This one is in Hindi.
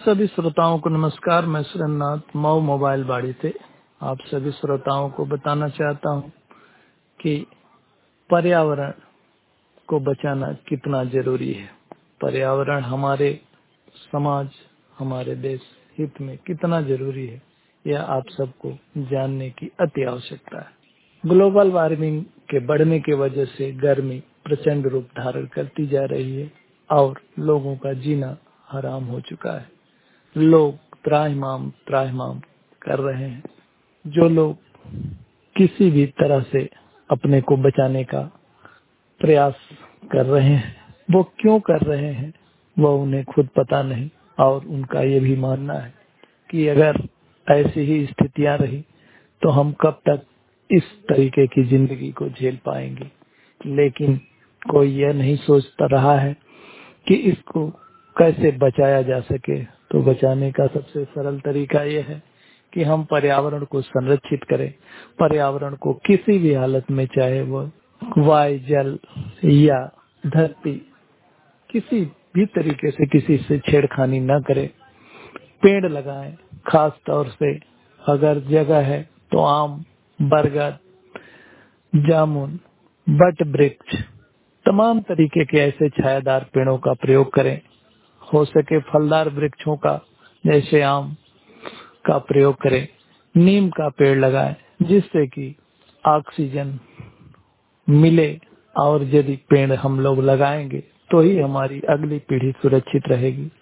सभी श्रोताओं को नमस्कार। मैं सुरेंद्रनाथ मऊ मोबाइल बाड़ी से आप सभी श्रोताओं को बताना चाहता हूं कि पर्यावरण को बचाना कितना जरूरी है। पर्यावरण हमारे समाज, हमारे देश हित में कितना जरूरी है, यह आप सबको जानने की अति आवश्यकता है। ग्लोबल वार्मिंग के बढ़ने की वजह से गर्मी प्रचंड रूप धारण करती जा रही है और लोगों का जीना हराम हो चुका है। लोग त्राहिमाम त्राहिमाम कर रहे हैं। जो लोग किसी भी तरह से अपने को बचाने का प्रयास कर रहे हैं, वो क्यों कर रहे हैं वो उन्हें खुद पता नहीं, और उनका ये भी मानना है कि अगर ऐसी ही स्थितियां रही तो हम कब तक इस तरीके की जिंदगी को झेल पाएंगे। लेकिन कोई यह नहीं सोचता रहा है कि इसको कैसे बचाया जा सके। तो बचाने का सबसे सरल तरीका यह है कि हम पर्यावरण को संरक्षित करें। पर्यावरण को किसी भी हालत में, चाहे वो वायु, जल या धरती, किसी भी तरीके से किसी से छेड़खानी न करें। पेड़ लगाएं, खास तौर से अगर जगह है तो आम, बरगद, जामुन, बट वृक्ष, तमाम तरीके के ऐसे छायादार पेड़ों का प्रयोग करें। हो सके फलदार वृक्षों का, जैसे आम का प्रयोग करें। नीम का पेड़ लगाएं जिससे कि ऑक्सीजन मिले, और यदि पेड़ हम लोग लगाएंगे तो ही हमारी अगली पीढ़ी सुरक्षित रहेगी।